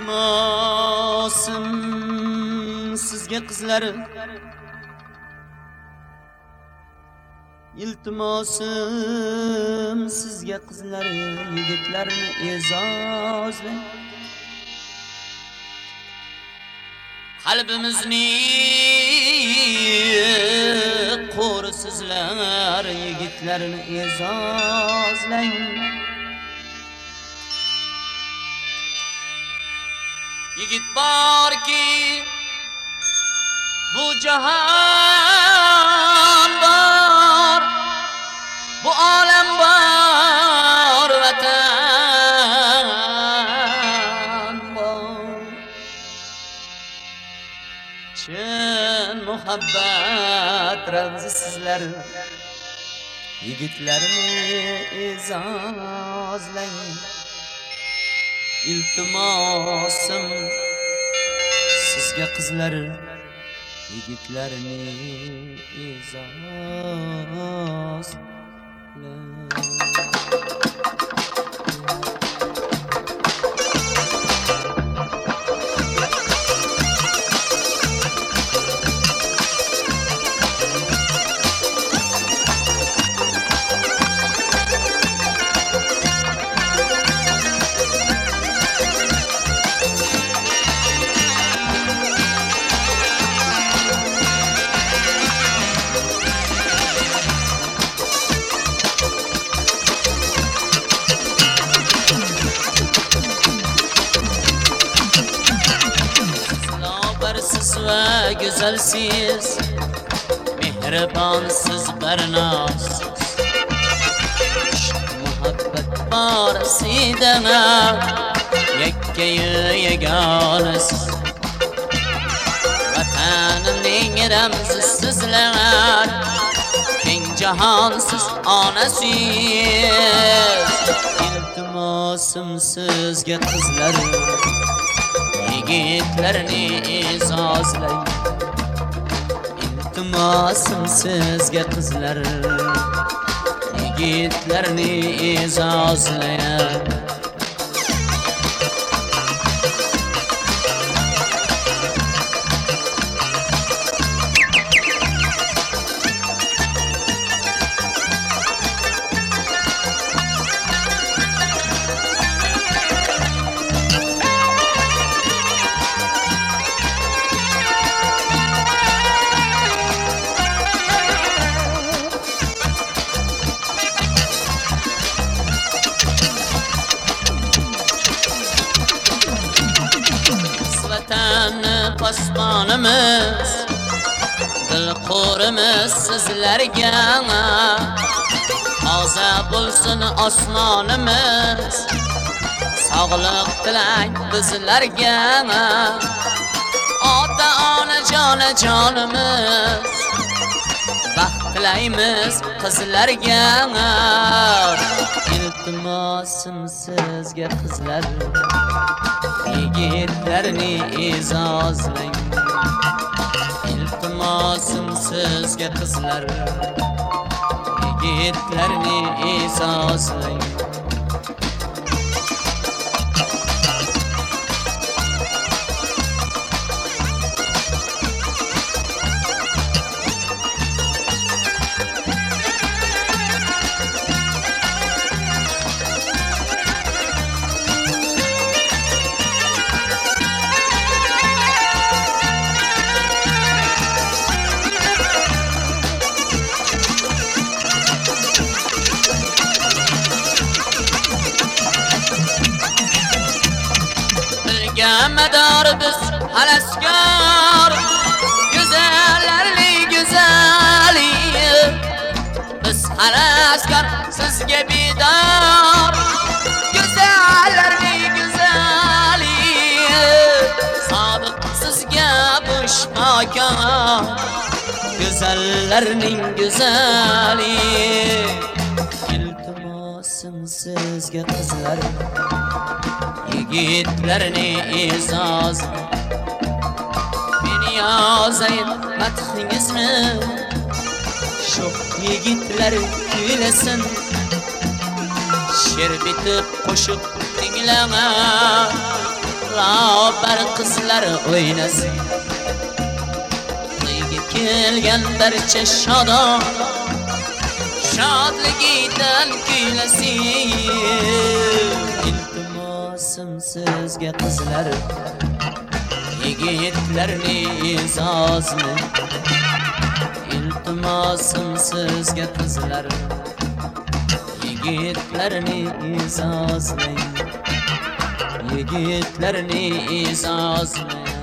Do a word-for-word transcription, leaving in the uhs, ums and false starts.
İltimosim sizga qizlarim, İltimosim sizga qizlarim, yigitlarni e'zozlang. Qalbimizni qo'risizlar, yigitlarni e'zozlang. Yigit borki bu jahon bor, bu olam bor, vatan bor. Chin muhabbat ramzi sizlar, yigitlarni e'zozlang. İltimosim sizga qizlar, yigitlarni e'zozlang. Ve güzelsiz, mehribansız, bernazsız, muhabbet barasida yakkayu yagonasiz. Vatanimning ramzi sizlar, keng jahonsiz onasiz. İltimosim sizga qizlar, yigitlarni e'zozlang. İltimosim sizga qizlar, yigitlarni e'zozlang. Osmonimiz, dilqo'rimiz sizlarga, toza bo'lsin osmonimiz, sog'lik tilang bizlarga. Ota ona joni jonimiz, baxt tilaymiz qizlarga. İltimosim sizga qizlar, yigitlarni e'zozlang. İltimosim sizga qizlar, yigitlarni e'zozlang. Mador biz halaskor, güzellerli güzeli. Biz halaskor sizga bidor, güzellerli güzeli. Sodiq sizga bushmakon, güzellerning güzeli. İltimosim sizga qizlar, yigitlarni e'zozlang. Meni yozayin madhingizni, sho'x yigitlar kuylasin. She'r bitib qo'shiq tinglang, barabar qizlar o'ynasin to'yga kelgan barcha shodon shodligidan kuylasin iltimosim sizga qizlar yigitlarni izozmi iltimosim sizga qizlar yigitlarni izozmi yigitlarni izozmi